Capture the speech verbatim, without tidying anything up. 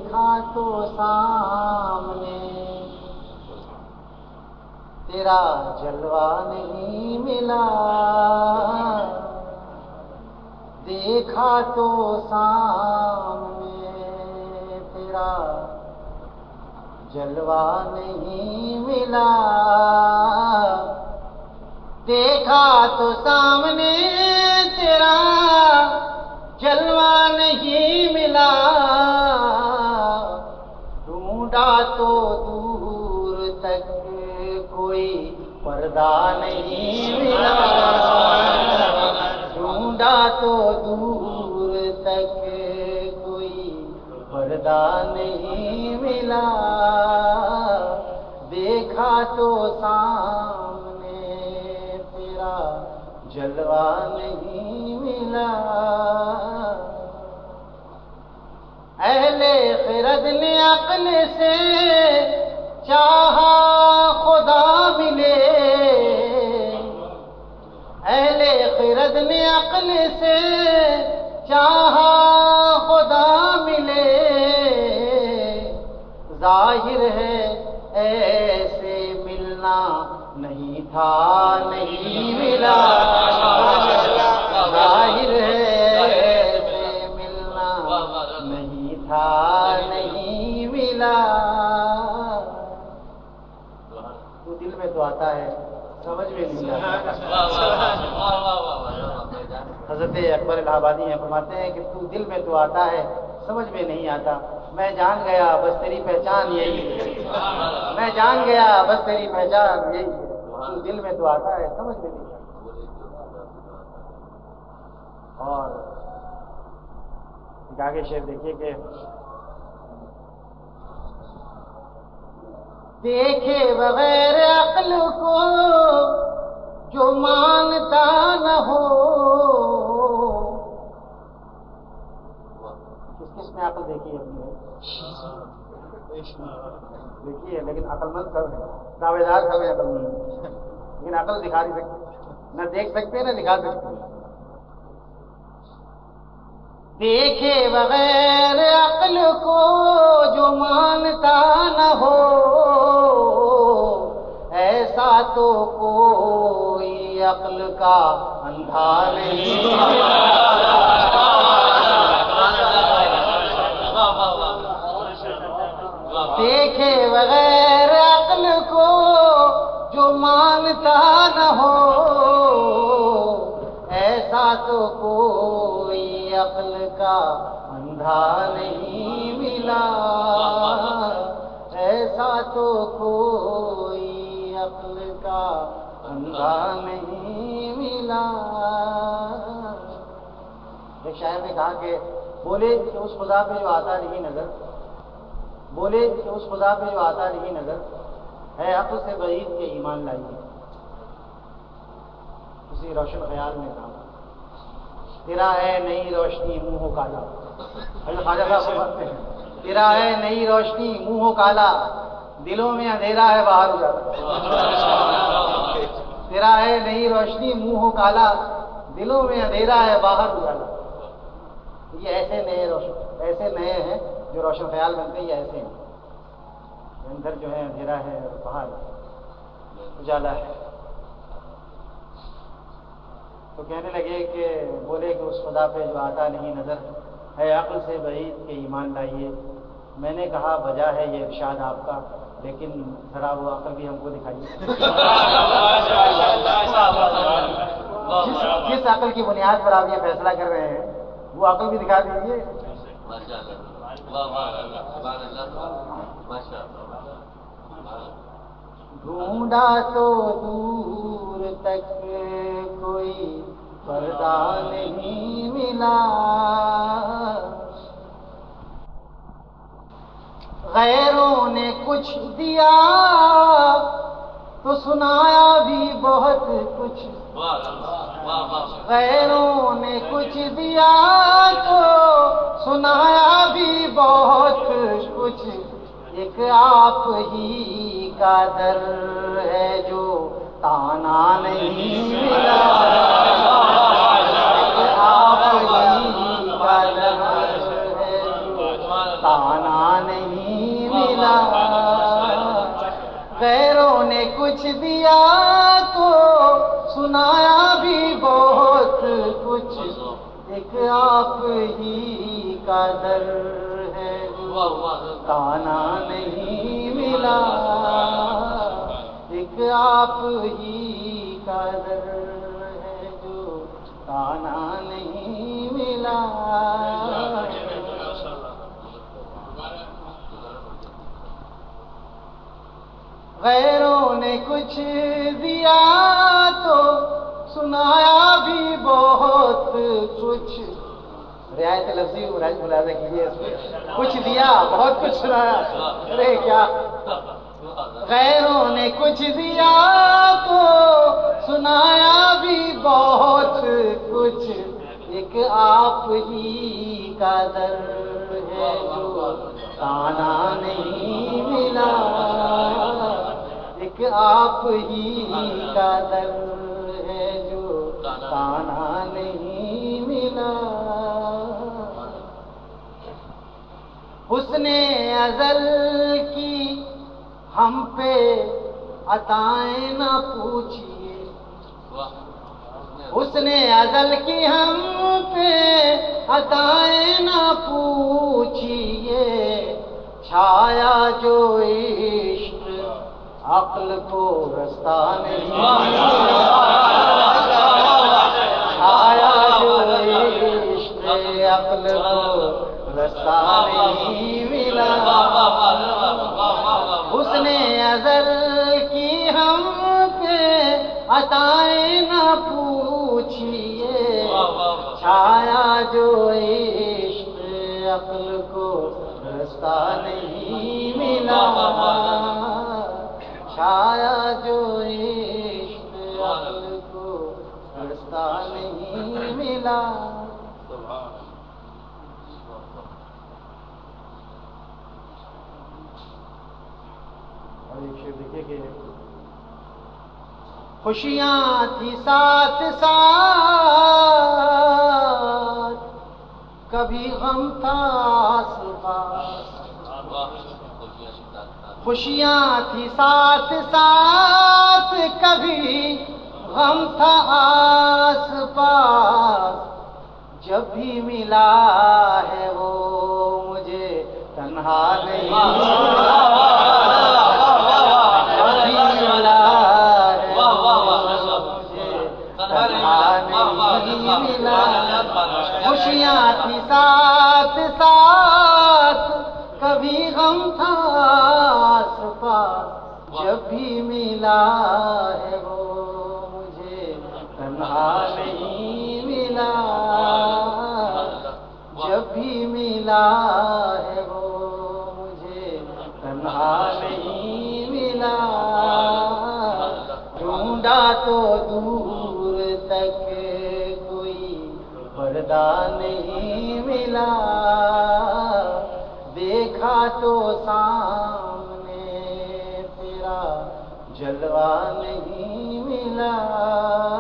دیکھا تو سامنے تیرا جلوہ نہیں ملا، دیکھا تو سامنے تیرا جلوہ نہیں ملا، دیکھا تو سامنے تیرا جلوہ نہیں ملا، ڈھونڈا تو دور تک کوئی پردہ نہیں ملا، ڈھونڈا تو دور تک کوئی پردہ نہیں ملا، دیکھا تو سامنے تیرا جلوہ نہیں ملا۔ اہل خرد نے عقل سے چاہا خدا ملے، اہل خرد نے عقل سے چاہا خدا ملے، ظاہر ہے ایسے ملنا نہیں تھا نہیں ملا، ظاہر ہے ایسے ملنا نہیں تھا نہیں ملا، تو دل میں تو آتا ہے سمجھ میں نہیں آتا۔ حضرت اکبر الہ آبادی ہیں فرماتے ہیں کہ تو دل میں تو آتا ہے سمجھ میں نہیں آتا، میں جان گیا بس تیری پہچان یہی ہے، میں جان گیا بس تیری پہچان یہی ہے، تو دل میں تو آتا ہے سمجھ میں نہیں آتا۔ اور آگے شعر دیکھیے کہ دیکھے بغیر عقل کو جو مانتا نہ ہو، کس کس نے عقل دیکھی ہے اپنی؟ دیکھی ہے لیکن عقل مند سب ہے، دعوے دار سب ہے عقل مند، لیکن عقل دکھا نہیں سکتے، نہ دیکھ سکتے نہ دکھا سکتے۔ دیکھے بغیر عقل کو جو مانتا نہ ہو، ایسا تو کوئی عقل کا اندھا نہیں، دیکھے بغیر عقل کو جو مانتا نہ ہو، ایسا تو کوئی عقل کا اندھا نہیں ملا، ایسا تو کوئی عقل کا اندھا نہیں ملا۔ ایک شاعر نے کہا کہ بولے کہ اس خدا پہ جو آتا نہیں نظر، بولے کہ اس خدا پہ جو آتا نہیں نظر، ہے عقل سے بعید کے ایمان لائیے۔ اسی روشن خیال میں کہا تیرا ہے نئی روشنی منہ ہو کالا، خواجہ صاحب فرماتے ہیں تیرا ہے نئی روشنی منہ ہو کالا، دلوں میں اندھیرا ہے باہر اجالا، تیرا ہے نئی روشنی منہ ہو کالا، دلوں میں اندھیرا ہے باہر اجالا۔ یہ ایسے نئے روشن ایسے نئے ہیں جو روشن خیال بنتے ہیں، یہ ایسے ہیں اندر جو ہے اندھیرا ہے باہر اجالا ہے۔ تو کہنے لگے کہ بولے کہ اس خدا پہ جو آتا نہیں نظر، ہے عقل سے بعید کے ایمان لائیے۔ میں نے کہا بجا ہے یہ ارشاد آپ کا، لیکن ذرا وہ عقل بھی ہم کو دکھائیے، جس جس عقل کی بنیاد پر آپ یہ فیصلہ کر رہے ہیں وہ عقل بھی دکھا دیجیے۔ ڈھونڈا تو دور تک کوئی پردہ نہیں ملا، غیروں نے کچھ دیا تو سنایا بھی بہت کچھ، غیروں نے کچھ دیا تو سنایا بھی بہت کچھ، ایک آپ ہی کا در ہے جو تانا نہیں ملا، ایک آپ ہی کا در ہے جو تانا نہیں ملا، غیروں نے کچھ دیا تو سنایا بھی بہت کچھ، ایک آپ ہی کا در ہے تانا نہیں ملا، ایک آپ ہی کا در ہے جو تانا نہیں ملا۔ غیروں نے کچھ دیا تو سنایا بھی بہت کچھ، رعایت لفظی ملاحظہ کیجیے اس میں، کچھ دیا بہت کچھ سنایا، ارے کیا، غیروں نے کچھ دیا تو سنایا بھی بہت کچھ، ایک آپ ہی کا در ہے جو تانا نہیں ملا، ایک آپ ہی کا در ہے جو تانا نہیں ملا۔ حسن ازل کی ہم پہ عطائیں نہ پوچھیے، حسن ازل کی ہم پہ عطائیں نہ پوچھیے، چھایا جو عشق عقل کو رستہ نہیں، چھایا جو عشق عقل کو رستہ نہیں ملا، حسن ازل کی ہم پہ عطائیں نہ پوچھیے، چھایا جو عشق عقل کو رستہ نہیں ملا، چھایا جو عشق عقل کو رستہ نہیں ملا۔ اور ایک شعر دیکھیے کہ خوشیاں تھی ساتھ ساتھ کبھی غم تھا آس پاس، خوشیاں تھی ساتھ ساتھ کبھی غم تھا آس پاس، جب بھی ملا ہے وہ مجھے تنہا نہیں، جب بھی ملا ہے مجھے تنہا نہیں ملا، خوشیاں تھی ساتھ ساتھ کبھی غم تھا آس پاس، جب بھی ملا ہے وہ مجھے تنہا نہیں ملا، جب بھی ملا ہے وہ مجھے تنہا نہیں ملا، ڈھونڈا تو دور تک کوئی پردہ نہیں ملا، دیکھا تو سامنے تیرا جلوہ نہیں ملا۔